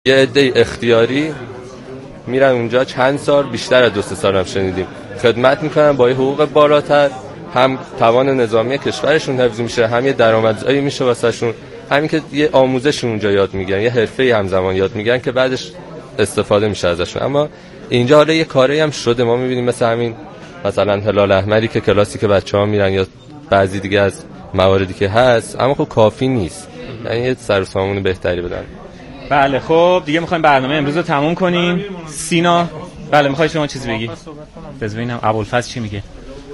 یه عده اختیاری میرن اونجا چند سال، بیشتر از 2-3 سال هم شنیدیم، خدمت میکنن با یه حقوق بالاتر، هم توان نظامی کشورشون حفظ میشه، هم یه درآمدزایی میشه واسهشون، همین که یه آموزش اونجا یاد میگیرن، یه حرفه‌ای همزمان یاد میگیرن که بعدش استفاده میشه ازشون. اما اینجا حالا یه کاری هم شده، ما میبینیم مثلا هلال احمری که کلاسی که بچه‌ها میرن یا بعضی دیگه از مواردی که هست، اما خب کافی نیست، یعنی یه سر و سامون بهتری بدن. بله خب دیگه میخوایم برنامه امروز رو تموم کنیم. سینا بله میخوای شما چیزی بگی؟ بذار ببینم ابوالفضل چی میگه.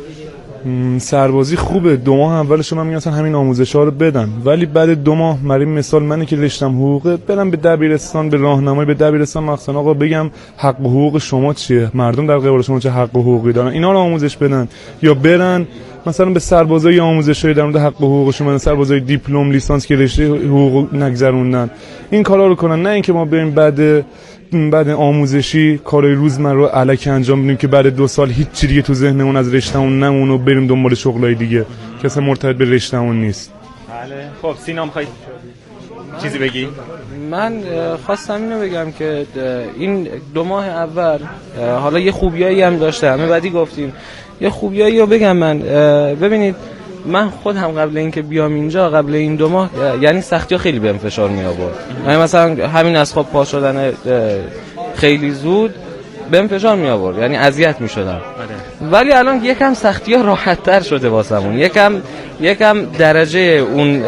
سربازی خوبه، 2 ماه اولش من میگم همین آموزش‌ها رو بدن، ولی بعد 2 ماه مثال منی که رشتم حقوقه برم به دبیرستان، به راهنمای به دبیرستان مثلا آقا بگم حق و حقوق شما چیه، مردم در قبال شما چه حق و حقوقی دارن، اینا رو آموزش بدن. یا برن مثلا به سربازای آموزشی در مورد حق و حقوقشون، مثلا سربازای دیپلم لیسانس که رشته حقوق نگذروندن، این کارا رو کنن. نه اینکه ما بریم بعد آموزشی کارهای روزمره الکی انجام بدیم که بعد 2 سال هیچ چیزی تو ذهنمون از رشتهمون نمونه و بریم دنبال شغلای دیگه که اصلا مرتبط به رشتهمون نیست. بله خب سینا میخوای چیزی بگی؟ من خواستم اینو بگم که این 2 ماه اول حالا یه خوبیایی هم داشته، همه بعدی گفتیم، یه خوبیایی رو بگم من. ببینید من خودم قبل اینکه بیام اینجا، قبل این 2 ماه یعنی سختی‌ها خیلی بهم فشار می آورد، یعنی مثلا همین از خواب پا شدن خیلی زود بهم فشار می آورد، یعنی اذیت می شدم. ولی الان یکم سختی‌ها راحت‌تر شده واسمون، یکم درجه اون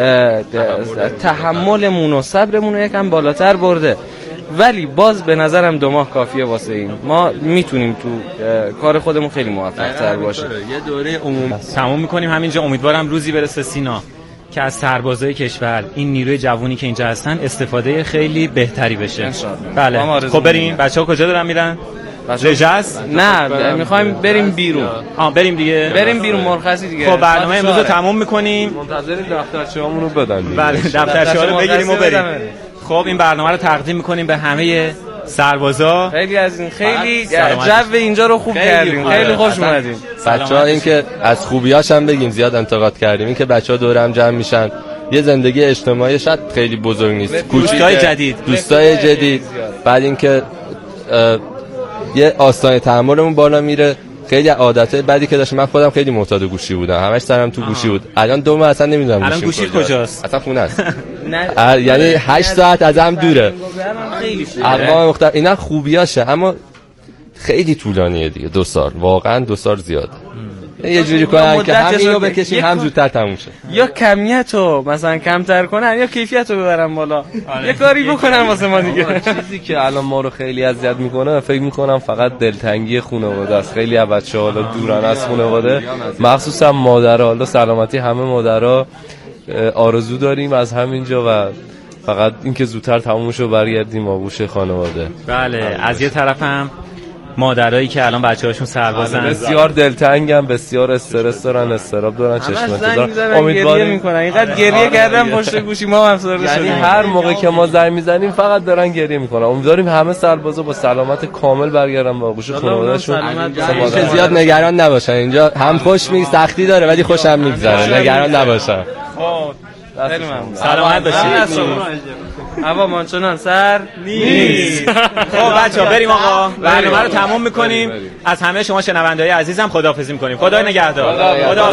تحملمون و صبرمون رو یکم بالاتر برده. ولی باز به نظرم 2 ماه کافیه واسه این ما میتونیم تو کار خودمون خیلی موفق‌تر باشیم. یه دوره عمومی تموم می‌کنیم همینجا. امیدوارم روزی برسه سینا که از سربازای کشور، این نیروی جوانی که اینجا هستن، استفاده خیلی بهتری بشه. بله خب بریم. بچه‌ها کجا دارن میرن؟ رجاست؟ نه میخوایم بریم بیرون. بریم دیگه. بریم بیرون مرخصی دیگه. خب برنامه امروز رو تموم می‌کنیم. منتظر دفترچه‌هامون رو بدن. بله دفترچه‌ها رو بگیریم و بریم. خب این برنامه رو تقدیم می‌کنیم به همه سربازا. خیلی از این خیلی جو اینجا رو خوب کردیم، خیلی خوش اومدیم. بچه‌ها این که از خوبیاش هم بگیم، زیاد انتقاد کردیم، این که بچه‌ها دور هم جمع میشن، یه زندگی اجتماعی شاید خیلی بزرگ نیست، دوستای جدید، بعد اینکه یه آستانه تحملمون بالا میره. خیلی عادته بعدی که داشتم، من خودم خیلی معتاد گوشی بودم، همش سرم تو گوشی بود. الان 2 ماه اصلا نمیدونم الان گوشی کجاست، اصلا خونه است. یعنی 8 ساعت ازم دوره. اقوام مختلف اینا خوبیاشه، اما خیلی طولانیه دیگه. 2 سال واقعا 2 سال زیاده. یه جوری کنن که هم اینو بکشیم هم زودتر تموم شه، یا کمیتو مثلا کمتر کنن یا کیفیتو ببرن بالا. یه کاری بکنن واسه ما دیگه. چیزی که الان ما رو خیلی اذیت میکنه فکر میکنم فقط دلتنگی خانواده است. خیلی از بچه‌ها حالا دورن از خانواده، مخصوصا مادرها، حالا سلامتی همه مادرها آرزو داریم از همینجا و فقط اینکه زودتر تموم شه و برگردیم آغوش خانواده. بله از یه طرف هم مادرایی که الان بچه‌هاشون سربازن بسیار دلتنگن، بسیار استرس دارن، استراب دارن، چشم‌انداز دارن، امیدواریم میکنن. اینقدر گریه کردن پشت گوشی ما هم سر یعنی هر موقع که ما زنگ میزنیم فقط دارن گریه میکنن. امیدواریم همه سربازا با سلامت کامل برگردن به آغوش خانواده‌شون. زیاد نگران نباشن. اینجا هم خوش سختی داره ولی خوش هم میگذره، نگران نباشن. خیلی ممنون. سلامت باشید. هوا مانچنان سر نیست. خب بچه‌ها بریم آقا، برنامه رو تموم می‌کنیم. از همه شما شنونده‌های عزیزم خداحافظی می‌کنیم. خدا نگهدار.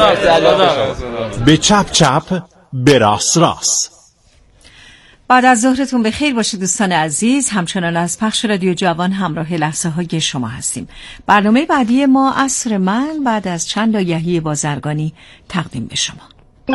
به چپ چپ، به راست راست. بعد از ظهرتون بخیر باشه دوستان عزیز. همچنان از پخش رادیو جوان همراه لحظه‌های شما هستیم. برنامه بعدی ما عصر من بعد از چند آگهی بازرگانی تقدیم به شما.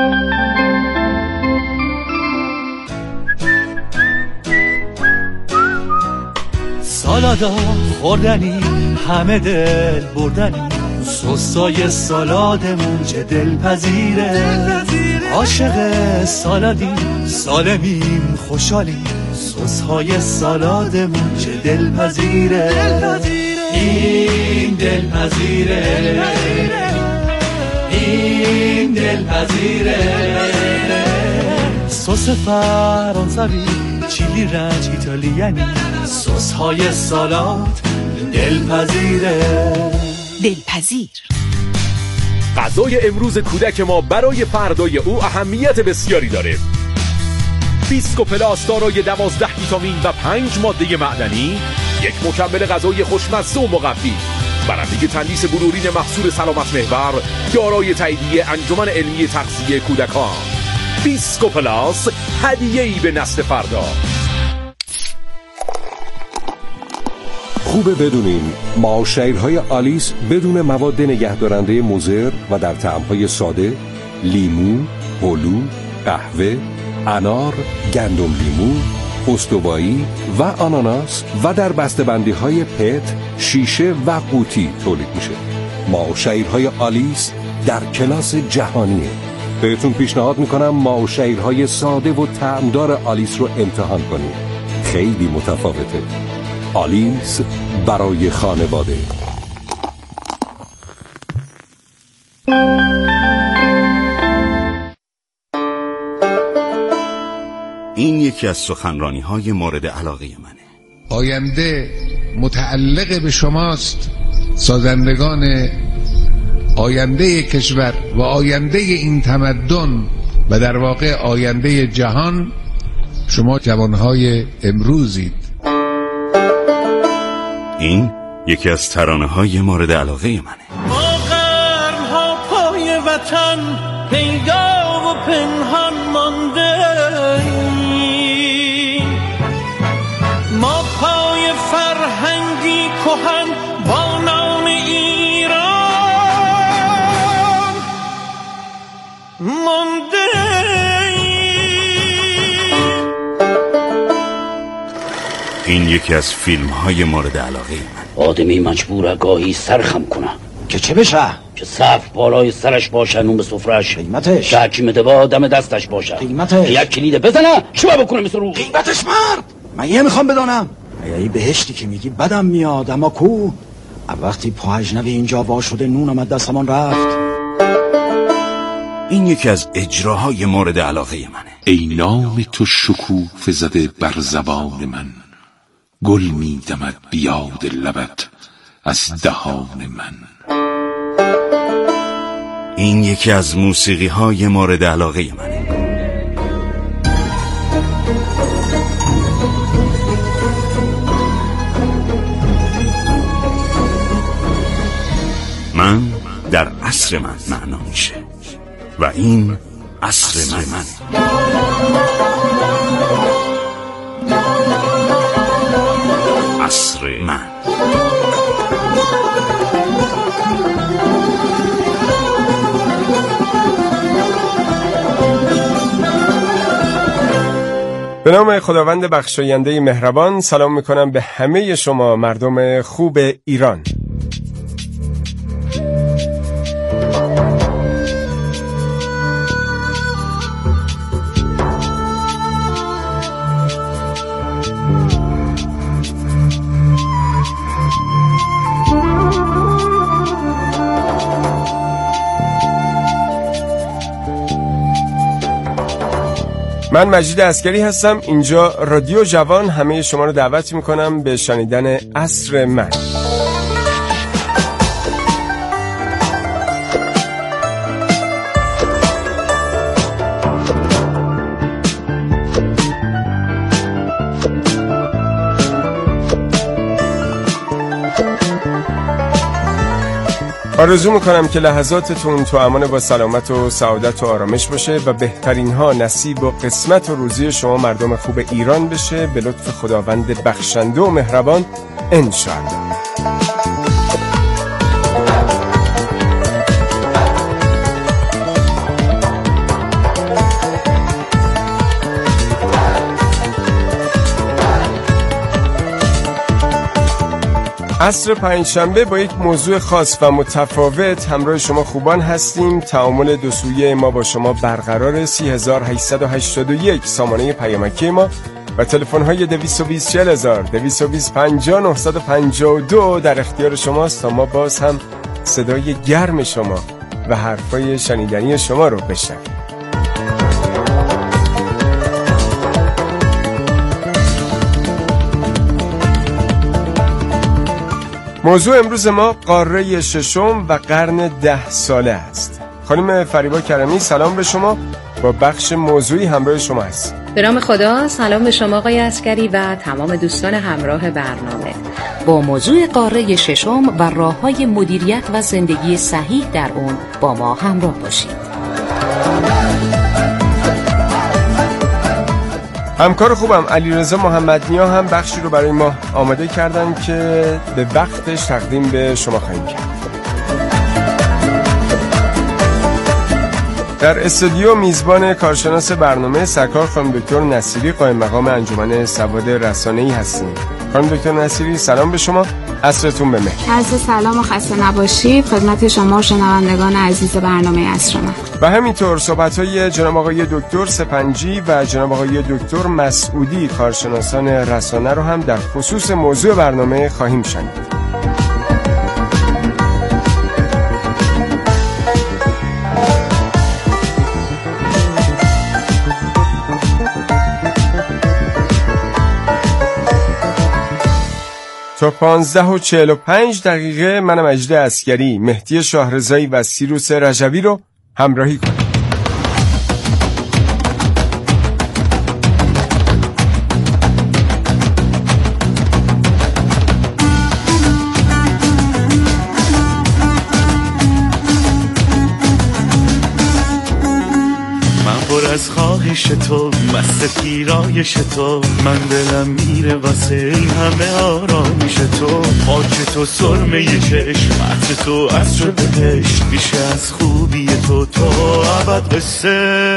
سالادا خوردنی همه دل بردنی، سسای سالادمون چه دلپذیره. عاشق سالادیم، سالمیم، خوشحالیم، سسهای سالادمون چه دلپذیره. این دلپذیره، این دلپذیره. سس فرانسوی، چیلی رنج ایتالیانی، سس های سالاد دلپذیره. دلپذیر. غذای امروز کودک ما برای فردای او اهمیت بسیاری داره. بیسکو پلاس دارای 12 ویتامین و 5 ماده معدنی، یک مکمل غذایی خوشمزه و مقوی. برنده تندیس بلورین محصول سلامت محور دارای تاییدیه انجمن علمی تغذیه کودکان. بیسکو پلاس، هدیه‌ای به نسل فردا. خوبه بدونین معاشرهای آلیس بدون مواد نگهدارنده مضر و در طعم‌های ساده، لیمو، هلو، قهوه، انار، گندم لیمو، استوایی و آناناس و در بسته‌بندی‌های پت، شیشه و قوطی تولید میشه. معاشرهای آلیس در کلاس جهانیه. بهتون پیشنهاد میکنم معاشرهای ساده و طعمدار آلیس رو امتحان کنید. خیلی متفاوته. آلیس برای خانواده. این یکی از سخنرانی‌های مورد علاقه منه. آینده متعلق به شماست، سازندگان آینده کشور و آینده این تمدن و در واقع آینده جهان. شما جوانهای امروزید. این یکی از ترانه‌های مورد علاقه منه. ما قرن‌ها پای وطن پیدا و پنهان مانده، ما پای فرهنگی کهن با نام ایران مانده. این یکی از فیلم‌های مورد علاقه من. آدمی مجبوره گاهی سرخم کنه که چه بشه؟ که صف بالای سرش باشه، نون به سفرش. قیمتش؟ که حکیم دوا دم دستش باشه. قیمتش؟ که یک کلید بزنه چوبه بکنه مثل رو. قیمتش مرد؟ من یه میخوام بدانم. ای بهشتی که میگی بدم میاد، اما کو؟ وقتی پاهجنوی اینجا وا شده نون آمد دستمان رفت. این یکی از اجراهای مورد علاقه منه. ای نام تو شکوفه زده بر زبان من، گل می دمد بیاد لبت از دهان من. این یکی از موسیقی‌های مورد علاقه منه. من در عصر من معنا میشه و این عصر من. عصر من. به نام خداوند بخشاینده مهربان سلام میکنم به همه شما مردم خوب ایران. من مجید عسکری هستم. اینجا رادیو جوان. همه شما رو دعوت میکنم به شنیدن عصر من. آرزو میکنم که لحظاتتون تو امان با سلامت و سعادت و آرامش باشه و بهترین ها نصیب و قسمت و روزی شما مردم خوب ایران بشه به لطف خداوند بخشنده و مهربان انشاءالله. عصر پنجشنبه با یک موضوع خاص و متفاوت همراه شما خوبان هستیم. تعامل دو سویه ما با شما برقرار. 3881 سامانه پیامکی ما و تلفن‌های 220 40000 220 50 952 در اختیار شماست تا ما باز هم صدای گرم شما و حرفای شنیدنی شما رو بشنویم. موضوع امروز ما قاره ششم و قرن 10 ساله است. خانم فریبا کرمی سلام به شما. با بخش موضوعی همراه شما هست. به نام خدا. سلام به شما آقای عسگری و تمام دوستان همراه برنامه. با موضوع قاره ششم و راه‌های مدیریت و زندگی صحیح در اون با ما همراه باشید. همکار خوبم علیرضا محمدنیا هم بخشی رو برای ما آماده کردن که به وقتش تقدیم به شما خواهیم کرد. در استودیو میزبان کارشناس برنامه سرکار خانم دکتر نصیری قائم مقام انجمن سواد رسانه‌ای هستیم. خانم دکتر نصیری سلام به شما، عصرتون بخیر. عرض سلام و خسته نباشید خدمت شما و شنوندگان عزیز برنامه عصر من. و همینطور صحبت‌های جناب آقای دکتر سپنجی و جناب آقای دکتر مسعودی کارشناسان رسانه رو هم در خصوص موضوع برنامه خواهیم شنید. تا 15:45 من مجید عسگری، مهدی شاهرضایی و سیروس رجبی رو همراهی کنیم. از خواهش تو مست پیرایش تو من دلم میره واسه این همه آرامش تو خاک تو سرمه چشم عطر تو عطر بهشت میشه از خوبی تو ابد قصه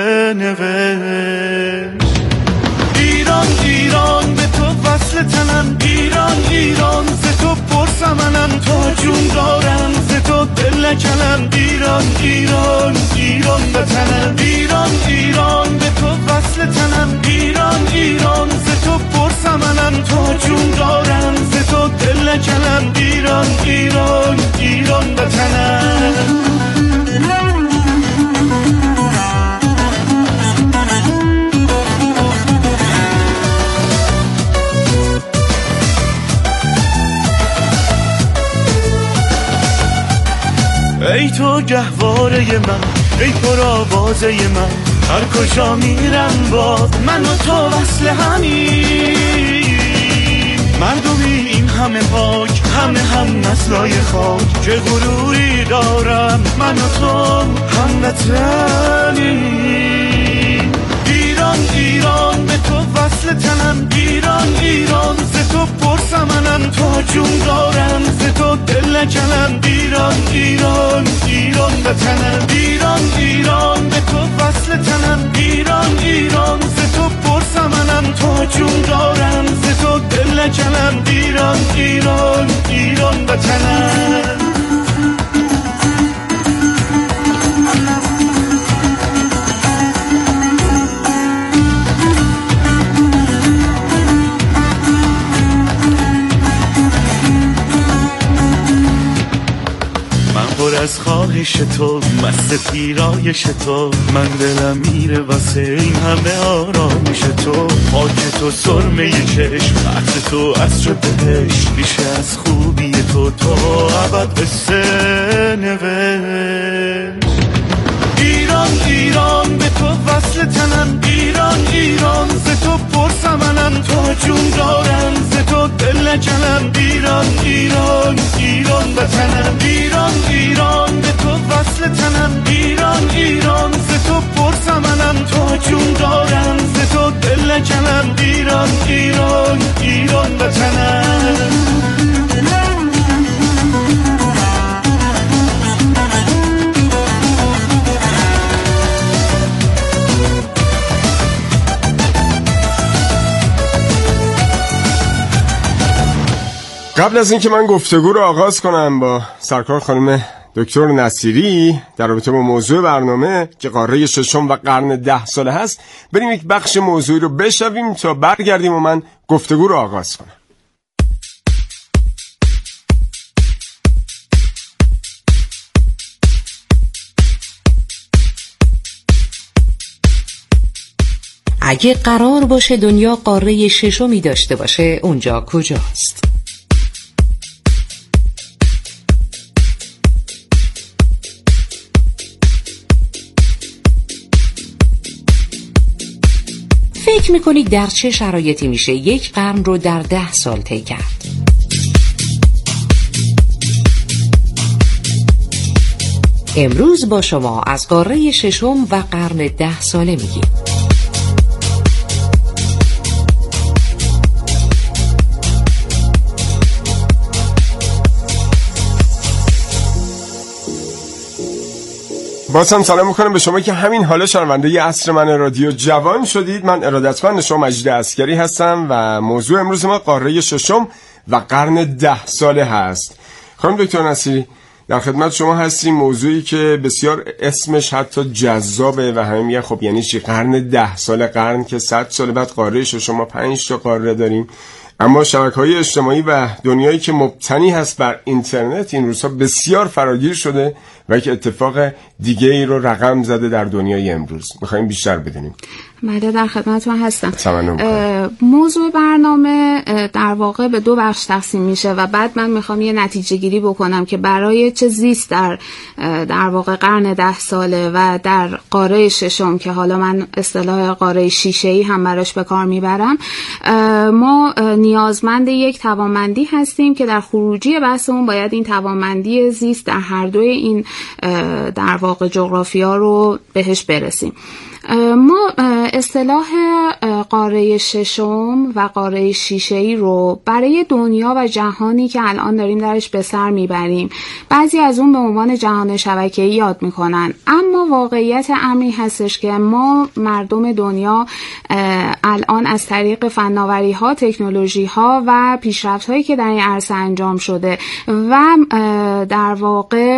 نوشت. ایران ایران به تو وصل تنم، ایران ایران ز تو پرسمنم، تا جون دارم ز تو دل نکنم. ایران ایران ایران وطنم، ایران ایران به تو وصل تنم، ایران ایران ز تو پرسمنم، تا جون دارم ز تو دل نکنم. ایران ایران ایران وطنم. ای تو گهواره من، ای پر آوازه من، هر کجا میرم باز من و تو وصل همین مردمی. این همه پاک همه هم نسلای خاک، چه غروری دارم من و تو هم وطنی. ایران ایران به تو وصل تنم، ایران ایران ز تو پرسمنم، تا جون دارم ز تو دل نکنم. ایران ایران ایران وطنم، ایران ایران به تو وصل تنم، ایران ایران ز تو پرسمنم، تا جون دارم ز تو دل نکنم. ایران ایران ایران وطنم. پر از خواهش تو مست پیرایش تو من دلم میره واسه این همه آرامش تو خاک تو سرمه چشم عطر تو عطر بهشت میشه از خوبی تو ابد قصه نوشت. ایران ایران به تو وصل تنم، ایران ایران ز تو پرسمنم، تا جون دارم ز تو دل نکنم. ایران ایران ایران وطنم، ایران ایران به تو وصل تنم، ایران ایران ز تو پرسمنم، تا جون دارم ز تو دل نکنم. ایران ایران ایران وطنم. قبل از اینکه من گفتگو رو آغاز کنم با سرکار خانم دکتر نصیری در رابطه با موضوع برنامه که قاره ششم و قرن 10 ساله هست، بریم یک بخش موضوعی رو بشنویم تا برگردیم و من گفتگو رو آغاز کنم. اگه قرار باشه دنیا قاره ششمی داشته باشه، اونجا کجاست؟ فکر میکنید در چه شرایطی میشه یک قرن رو در 10 سال طی کرد؟ امروز با شما از قاره ششم و قرن 10 ساله میگیم. باز هم سلام میکنم به شما که همین حالا شنونده عصر من رادیو جوان شدید. من ارادتمند شما مجید عسکری هستم و موضوع امروز ما قاره ششم و قرن 10 ساله هست. خانم دکتر نصیری در خدمت شما هستیم. موضوعی که بسیار اسمش حتی جذابه و همه میگن خب یعنی چی قرن 10 ساله؟ قرن که 100 سال بعد قاره ششم ما 5 تا قاره داریم، اما شبکه‌های اجتماعی و دنیایی که مبتنی هست بر اینترنت این روزها بسیار فراگیر شده و یک اتفاق دیگه ای رو رقم زده در دنیای امروز. می‌خوایم بیشتر بدونیم. بله در خدمتتون هستم. موضوع برنامه در واقع به 2 بخش تقسیم میشه و بعد من میخوام یه نتیجه گیری بکنم که برای چه زیست در واقع قرن 10 ساله و در قاره ششم که حالا من اصطلاح قاره شیشه‌ای هم براش به کار میبرم، ما نیازمند یک توانمندی هستیم که در خروجی بحثمون باید این توانمندی زیست در هر دوی این در واقع جغرافیا رو بهش برسیم. ما اصطلاح قاره ششم و قاره شیشه‌ای رو برای دنیا و جهانی که الان داریم درش به سر میبریم بعضی از اون به عنوان جهان شبکه‌ای یاد میکنن، اما واقعیت امری هستش که ما مردم دنیا الان از طریق فناوری‌ها، تکنولوژی‌ها و پیشرفت‌هایی که در این عرصه انجام شده و در واقع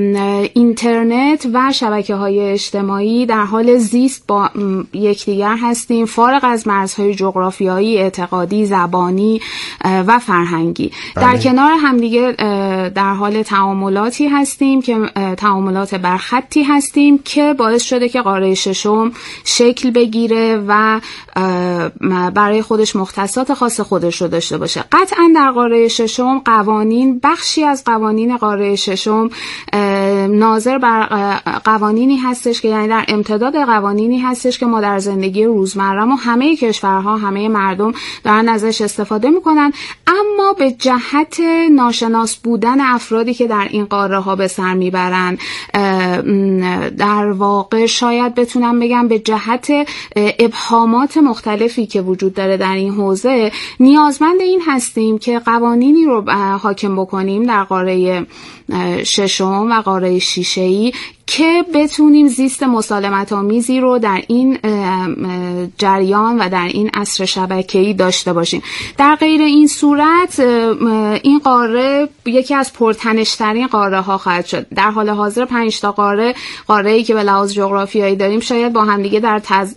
اینترنت و شبکه‌های اجتماعی در حال زیست با یکدیگر هستیم، فارغ از مرزهای جغرافیایی، اعتقادی، زبانی و فرهنگی. در کنار همدیگه در حال تعاملاتی هستیم که تعاملات برخطی هستیم که باعث شده که قاره ششم شکل بگیره و برای خودش مختصات خاص خودش رو داشته باشه. قطعا در قاره ششم قوانین، بخشی از قوانین قاره ششم ناظر بر قوانینی هستش که یعنی در امتداد قوانینی هستش که ما در زندگی روزمره ما همه کشورها، همه مردم دارن ازش استفاده میکنن، اما به جهت ناشناس بودن افرادی که در این قاره ها به سر میبرن، در واقع شاید بتونم بگم به جهت ابهامات مختلفی که وجود داره در این حوزه، نیازمند این هستیم که قوانینی رو حاکم بکنیم در قاره ششم و قاره شیشه‌ای که بتونیم زیست مسالمت آمیزی رو در این جریان و در این عصر شبکه‌ای داشته باشیم. در غیر این صورت این قاره یکی از پرتنش‌ترین قاره ها خواهد شد. در حال حاضر 5 تا قاره‌ای که به لحاظ جغرافیایی داریم شاید با هم دیگه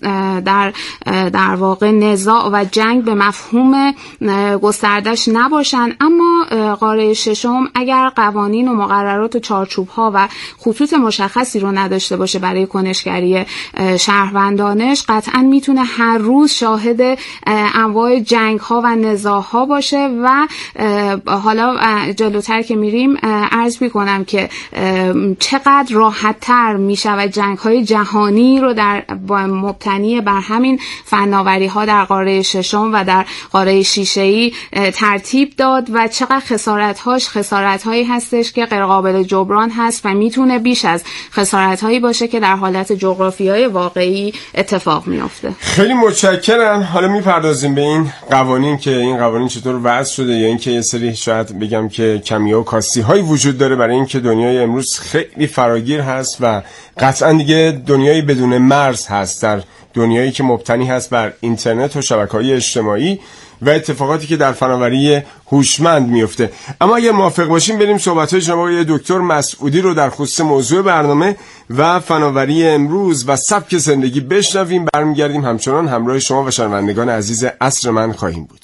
در واقع نزاع و جنگ به مفهوم گستردش نباشن، اما قاره ششم اگر قوانین و مقررات و چارچوب‌ها و خطوط مشخصی رو نداشته باشه برای کنشگری شهروندانش، قطعاً میتونه هر روز شاهد انواع جنگ‌ها و نزاع‌ها باشه و حالا جلوتر که میریم عرض میکنم که چقدر راحت‌تر میشه و جنگ‌های جهانی رو در مبتنی بر همین فناوری‌ها در قاره ششم و در قاره شیشه‌ای ترتیب داد و چقدر خسارت‌هایی هستش که غیر قابل جبران هست و میتونه بیش از خسارت‌هایی باشه که در حالت جغرافیایی واقعی اتفاق میفته. خیلی متشکرم. حالا میپردازیم به این قوانین که این قوانین چطور وضع شده یا اینکه یه سری شاید بگم که کمی‌ها و کاستی‌هایی وجود داره برای اینکه دنیای امروز خیلی فراگیر هست و قطعاً دیگه دنیای بدون مرز هست، در دنیایی که مبتنی هست بر اینترنت و شبکه‌های اجتماعی و اتفاقاتی که در فناوری هوشمند میفته. اما اگر موافق باشیم بریم صحبت‌های جناب آقای دکتر مسعودی رو در خصوص موضوع برنامه و فناوری امروز و سبک زندگی بشنویم. برمیگردیم همچنان همراه شما و شنوندگان عزیز عصر من خواهیم بود.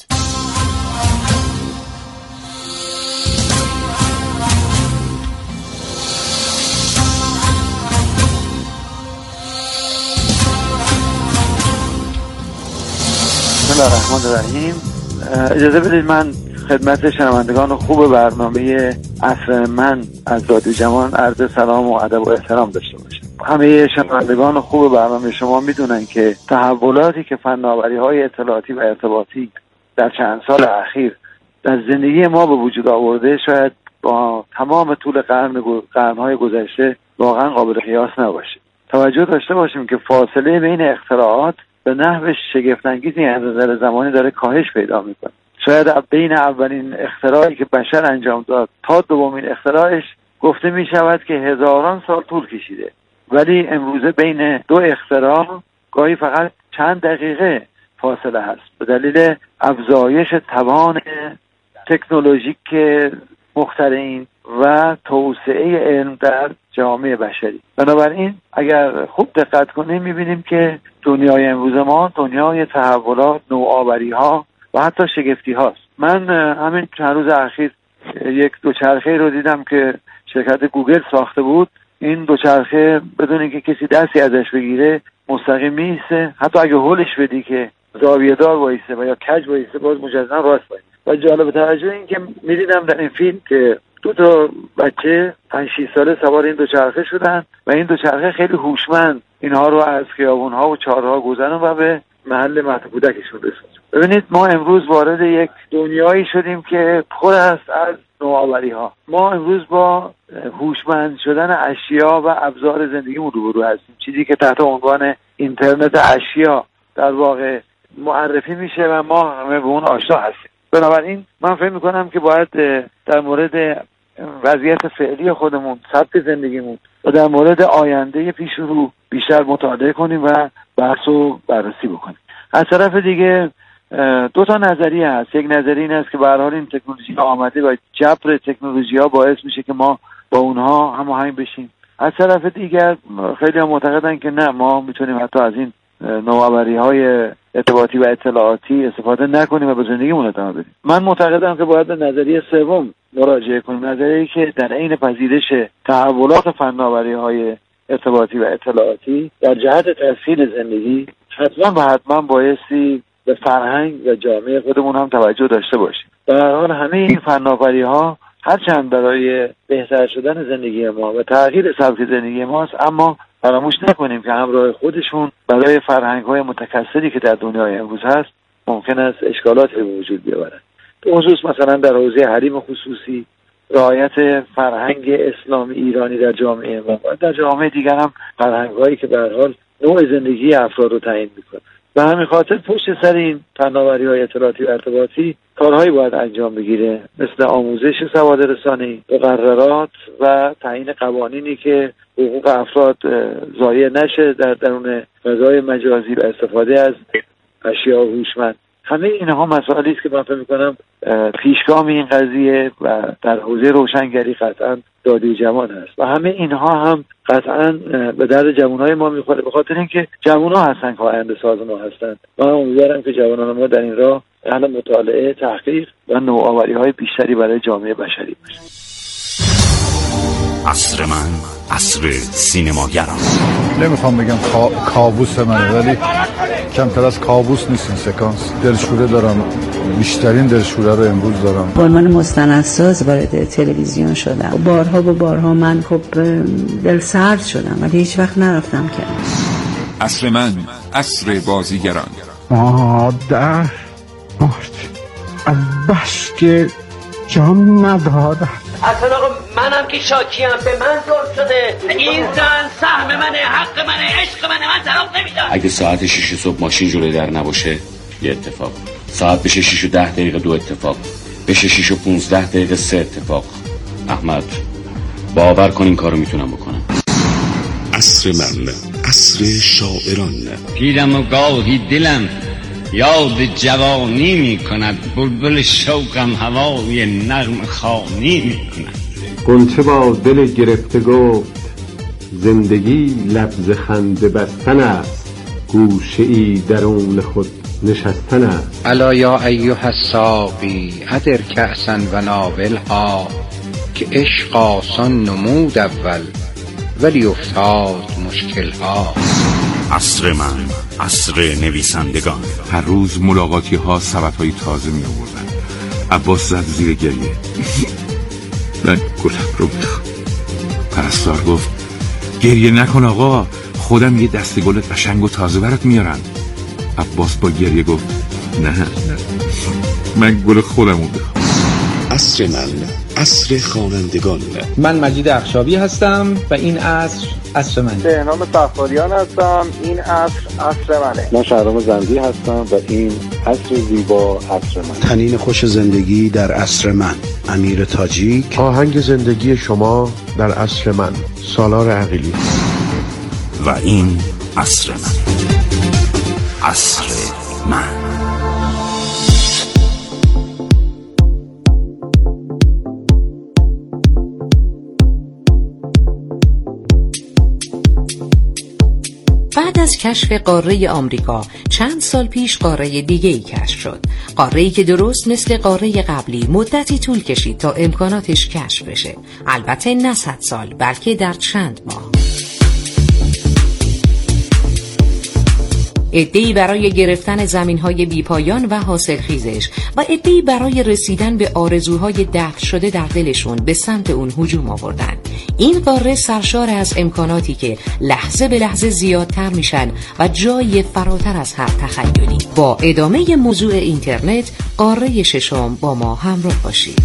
بسم الله الرحمن الرحیم. اجازه بدید من خدمت شنوندگان خوب برنامه عصر من از رادیو جوان عرض سلام و ادب و احترام داشته باشم. همه شنوندگان خوب برنامه شما میدونن که تحولاتی که فناوری‌های اطلاعاتی و ارتباطی در چند سال اخیر در زندگی ما به وجود آورده شاید با تمام طول قرن‌های گذشته واقعا قابل قیاس نباشه. توجه داشته باشیم که فاصله بین اختراعات به نحو شگفت‌انگیزی از نظر زمانی داره کاهش پیدا میکنه. شاید بین اولین اختراعی که بشر انجام داد تا دومین اختراعش گفته می شود که هزاران سال طول کشیده، ولی امروزه بین دو اختراع گاهی فقط چند دقیقه فاصله هست به دلیل افزایش توان تکنولوژیک مخترعین و توسعه علم در جامعه بشری. بنابراین اگر خوب دقت کنیم میبینیم که دنیای امروز ما دنیای تحولات، نوآوری‌ها و حتی شگفتی هاست. من همین چند روز اخیر یک دوچرخه رو دیدم که شرکت گوگل ساخته بود. این دوچرخه بدون اینکه کسی دستی ازش بگیره مستقیم میسته، حتی اگه هولش بدی که زاویه دار وایسه و یا کج وایسه باز مجددا راست وایسه. و جالب توجه این که میدیدم در این فیلم که دو تا بچه 5-6 ساله سوار این دوچرخه شدن و این دوچرخه خیلی هوشمند اینها رو از خیابون‌ها و چهارراه گذرون و به محل مهد کودکشون رسوند. ببینید ما امروز وارد یک دنیایی شدیم که پر است از نوآوری‌ها. ما امروز با هوشمند شدن اشیا و ابزار زندگیمون روبرو هستیم، چیزی که تحت عنوان اینترنت اشیا در واقع معرفی میشه و ما همه به اون آشنا هستیم. بنابراین من فکر میکنم که باید در مورد وضعیت فعلی خودمون، سبک زندگیمون و در مورد آینده پیش رو بیشتر مطالعه کنیم و بحث و بررسی بکنیم. از طرف دیگه دو تا نظریه هست. یک نظریه این است که به هر حال این تکنولوژی آمده و جبر تکنولوژی ها باعث میشه که ما با اونها هماهنگ بشیم. از طرف دیگر خیلی هم معتقدن که نه، ما میتونیم حتی از این نوآوری‌های ارتباطی و اطلاعاتی استفاده نکنیم و به زندگیمون ادامه بدیم. من معتقدم که باید به نظریه سوم مراجعه کنیم، نظریه‌ای که در عین پذیرش تحولات فناوری‌های ارتباطی و اطلاعاتی در جهت تسهیل زندگی حتما بایستی به فرهنگ و جامعه خودمون هم توجه داشته باشیم. به هر حال همه این فناوری‌ها هرچند برای بهتر شدن زندگی ما و تغییر سبک زندگی ماست، اما فراموش نکنیم که همراه خودشون برای فرهنگ‌های متکثری که در دنیای امروز هست ممکن است اشکالاتی به وجود بیاورند. به خصوص مثلا در حوزه حریم خصوصی، رعایت فرهنگ اسلامی ایرانی در جامعه ما و در جامعه دیگر هم فرهنگ‌هایی که به هر حال نوع زندگی افراد رو تعیین می‌کنه. به همین خاطر پشت سر این فناوری‌های اطلاعاتی و ارتباطی کارهایی باید انجام بگیره، مثل آموزش سواد رسانی، مقررات و تعیین قوانینی که حقوق افراد ضایع نشه در درون فضای مجازی و استفاده از اشیاء هوشمند. همه اینها مسائلی است که من فکر می‌کنم پیشگام این قضیه و در حوزه روشنگری قطعاً داده جوان هست و همه اینها هم قطعاً به درد جوان‌های ما می‌خوره، به خاطر اینکه جوان‌ها هستن که آینده ساز ما هستند. من امیدوارم که جوانان ما در این راه اهل مطالعه، تحقیق و نوآوری‌های بیشتری برای جامعه بشری باشند. عصر من عصر سینماگران. نمیخوام بگم کابوس منه، ولی کمتر از کابوس نیست این سکانس. دلشوره دارم، بیشترین دلشوره رو امروز دارم. به عنوان مستندساز وارد تلویزیون شدم. بارها من خب دل سرد شدم ولی هیچ وقت نرفتم که. عصر من عصر بازیگران. مادر مرد از بس که جان ندارد. اصلا آقا منم که شاکیم، به من ظلم شده. این زن سهم منه، حق منه، عشق منه، من طلاق نمیدم. اگه ساعت 6 صبح ماشین جلوی در نباشه یه اتفاق، ساعت بشه 6 و 10 دقیقه 2 اتفاق، بشه 6 و 15 دقیقه 3 اتفاق. احمد باور کن این کارو میتونم بکنم. عصر من عصر شاعران. پیرم و گاهی دلم یاد جوانی می کند، بلبل شوقم هوای نغم خوانی می کند. غنچه با دل گرفته گفت زندگی لبز خنده بستن است، گوشه ای درون خود نشستن است. الا یا ایها الساقی ادر کأسا و ناولها، که عشق آسان نمود اول ولی افتاد مشکل ها. عصر من عصر نویسندگان. هر روز ملاقاتی ها سبدهای تازه می آوردن. عباس زد زیر گریه. من گلم رو میخوام. پرستار گفت گریه نکن آقا، خودم یه دسته گل قشنگ و تازه برات میارم. عباس با گریه گفت نه من گل خودمو بخوام. عصر من، عصر خوانندگان. من مجید اخشابی هستم و این عصر منه. بهنام صفاریان هستم، این عصر منه. من شهرام زندی هستم و این عصر زیبا عصر من. تنین خوش زندگی در عصر من، امیر تاجیک. آهنگ زندگی شما در عصر من، سالار عقیلی. و این عصر من، عصر من. بعد از کشف قاره آمریکا چند سال پیش قاره دیگه‌ای کشف شد. قاره‌ای که درست مثل قاره قبلی مدتی طول کشید تا امکاناتش کشف بشه. البته نه 100 سال بلکه در چند ماه. عده‌ای برای گرفتن زمین‌های بی‌پایان و حاصلخیزش و عده‌ای برای رسیدن به آرزوهای دفن شده در دلشون به سمت اون هجوم آوردن. این قاره سرشار از امکاناتی که لحظه به لحظه زیادتر میشن و جای فراتر از هر تخیلی. با ادامه موضوع اینترنت قاره ششم با ما همراه باشید.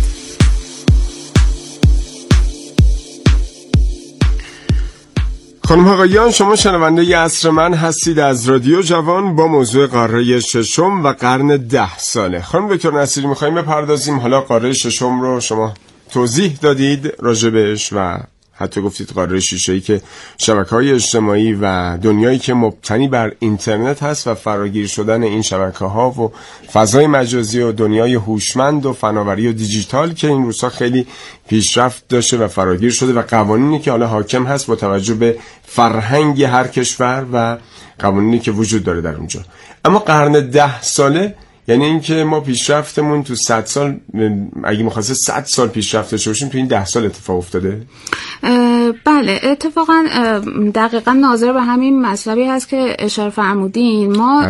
خانم آقایان، شما شنونده عصر من هستید از رادیو جوان با موضوع قاره ششم و قرن 10 ساله. خانم دکتر نصیری، میخواییم بپردازیم. حالا قاره ششم رو شما توضیح دادید راجبش و حتی گفتید قاره شیشه‌ای که شبکه‌های اجتماعی و دنیایی که مبتنی بر اینترنت هست و فراگیر شدن این شبکه‌ها و فضای مجازی و دنیای هوشمند و فناوری و دیجیتال که این روزها خیلی پیشرفت داشته و فراگیر شده و قوانینی که حالا حاکم هست با توجه به فرهنگ هر کشور و قوانینی که وجود داره در اونجا. اما قرن 10 ساله یعنی اینکه ما پیشرفتمون تو 100 سال، اگه می‌خواسته 100 سال پیشرفت داشته باشیم تو این 10 سال اتفاق افتاده؟ بله، اتفاقا دقیقا ناظر به همین مطلبی هست که اشاره فرمودین. ما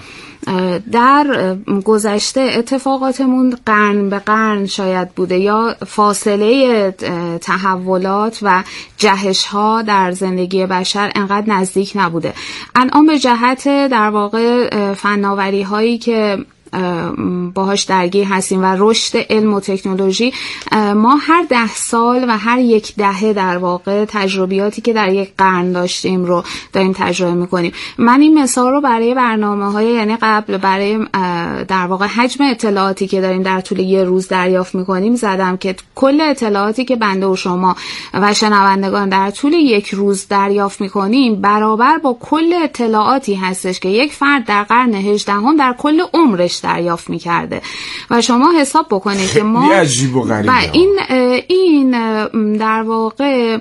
در گذشته اتفاقاتمون قرن به قرن شاید بوده یا فاصله تحولات و جهش ها در زندگی بشر انقدر نزدیک نبوده. الان به جهت در واقع فناوری هایی که باهاش درگیر هستیم و رشد علم و تکنولوژی، ما هر 10 سال و هر یک دهه در واقع تجربیاتی که در یک قرن داشتیم رو داریم تجربه میکنیم. من این مثال رو برای برنامه‌های یعنی قبل برای در واقع حجم اطلاعاتی که داریم در طول یه روز دریافت میکنیم زدم که کل اطلاعاتی که بنده و شما و شنوندگان در طول یک روز دریافت میکنیم برابر با کل اطلاعاتی هستش که یک فرد در قرن 18 در کل عمرش دریافت میکرده. و شما حساب بکنید که ما عجیب و غریبه. این در واقع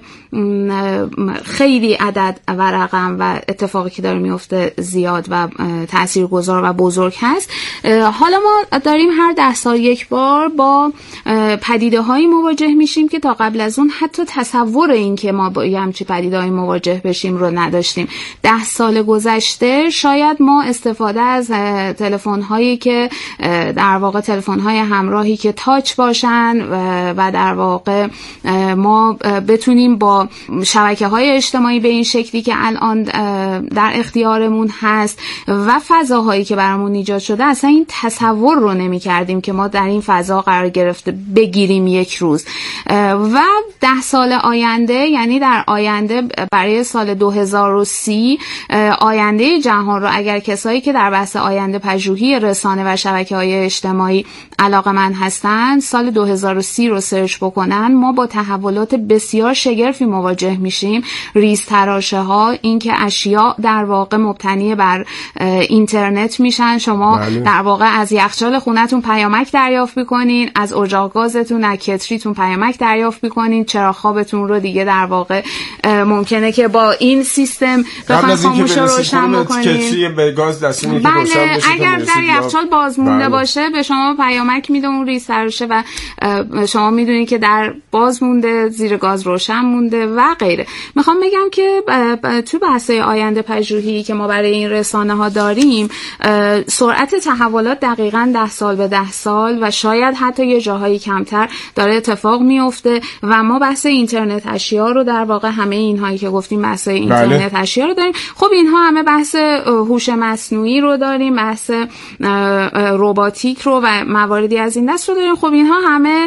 خیلی عدد و رقم و اتفاقی که داره میفته زیاد و تاثیرگذار و بزرگ هست. حالا ما داریم هر 10 سال یک بار با پدیده هایی مواجه میشیم که تا قبل از اون حتی تصور این که ما با همچین پدیده هایی مواجه بشیم رو نداشتیم. 10 سال گذشته شاید ما استفاده از تلفن هایی که در واقع تلفن های همراهی که تاچ باشن و در واقع ما بتونیم با شبکه های اجتماعی به این شکلی که الان در اختیارمون هست و فضاهایی که برامون ایجاد شده اصلا این تصور رو نمی کردیم که ما در این فضا قرار گرفته بگیریم یک روز. و 10 سال آینده یعنی در آینده برای سال 2030 آینده جهان رو اگر کسایی که در بحث آینده پژوهی رسانه و شبکه‌های اجتماعی علاقه‌مند هستن سال 2030 رو سرچ بکنن، ما با تحولات بسیار شگرفی مواجه میشیم. ریزتراشه ها، این که اشیاء در واقع مبتنی بر اینترنت میشن. شما در واقع از یخچال خونتون پیامک دریافت میکنین، از اجاق گازتون از کتریتون پیامک دریافت میکنین، چراغ خوابتون رو دیگه در واقع ممکنه که با این سیستم بخواید خاموش و روشن بکنین. کتری به گاز دستتون یکی روشن بشه. اگر در یخچال بازمونده باشه به شما پیامک میده اون ریسرچ و شما میدونید که در بازمونده، زیر گاز روشن مونده و غیره. میخوام بگم که تو بحث‌های آینده پژوهی که ما برای این رسانه ها داریم، سرعت تحولات دقیقاً 10 سال به 10 سال و شاید حتی یه جاهایی کمتر داره اتفاق میفته و ما بحث اینترنت اشیا رو در واقع همه اینهایی که گفتیم بحث اینترنت اشیا رو داریم. خب اینها همه بحث هوش مصنوعی رو داریم، بحث رباتیک رو و مواردی از این دست رو داریم. خب اینها همه